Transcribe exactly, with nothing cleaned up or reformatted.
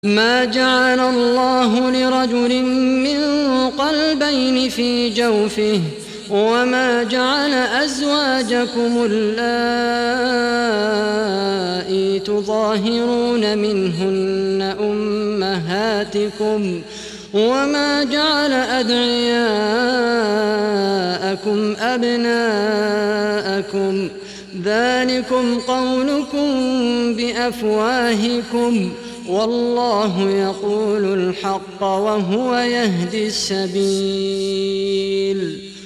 ما جعل الله لرجل من قلبين في جوفه وما جعل أزواجكم اللائي تظاهرون منهن أمهاتكم وما جعل أدعياءكم أبناءكم ذلكم قولكم بأفواهكم والله يقول الحق وهو يهدي السبيل